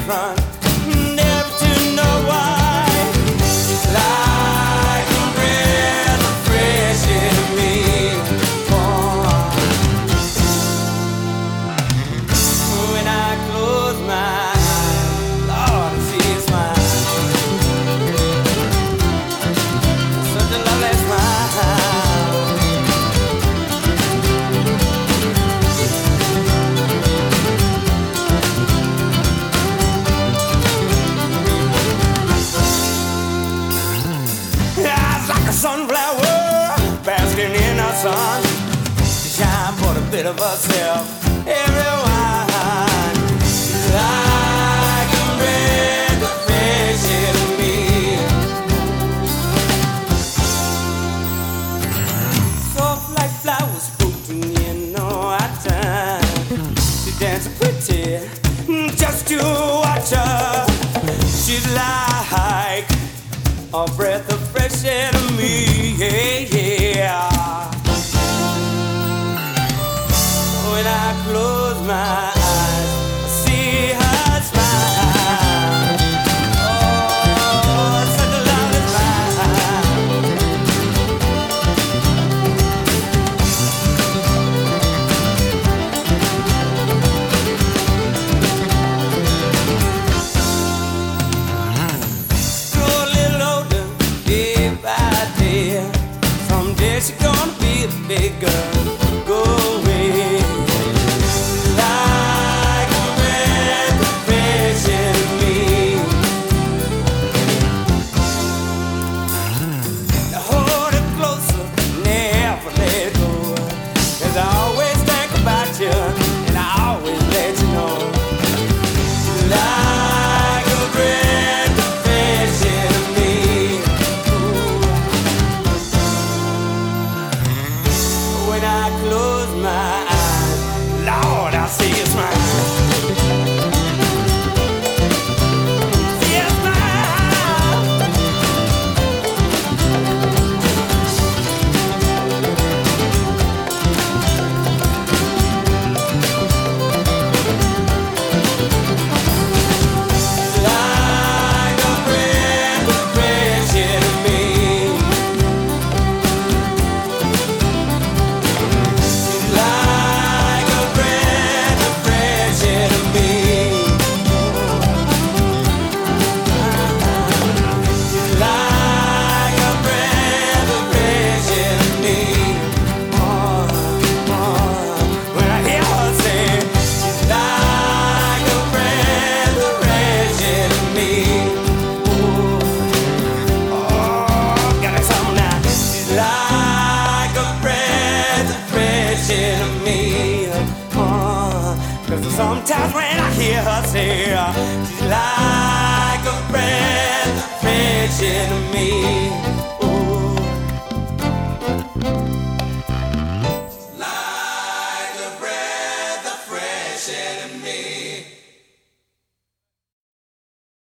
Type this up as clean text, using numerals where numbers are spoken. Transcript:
front, never to know why. She's like a breath of fresh air to me. When I close my eyes, Lord, I see a smile. Such a lovely smile. Eyes like a sunflower basking in the sun. She shine for the bit of herself. Everyone like a breath of fresh air to me. Soft like flowers floating in no time. She dances pretty just to watch her. She's like a breath of fresh air to me. Yeah. When I close my eyes, I see her smile. Oh, such a lovely smile. Grow a little older day by day. Someday she's gonna be a big girl. Go away. Like a breath of fresh air to me. To hold it closer, never let it go. 'Cause I always think about you, and I always let you know. Like a breath of fresh air to me. When I close my eyes, Lord, I see a smile. See a smile. Like a breath of fresh air to me. Like a breath of fresh air to me. Like a breath of fresh air to me. When I hear her say, she's like a breath of fresh air to me. Oh, got it something now. She's like a breath of fresh air to me. 'Cause sometimes when I hear her say, she's like a breath of fresh air to me. Ooh. Like a breath of fresh air to me.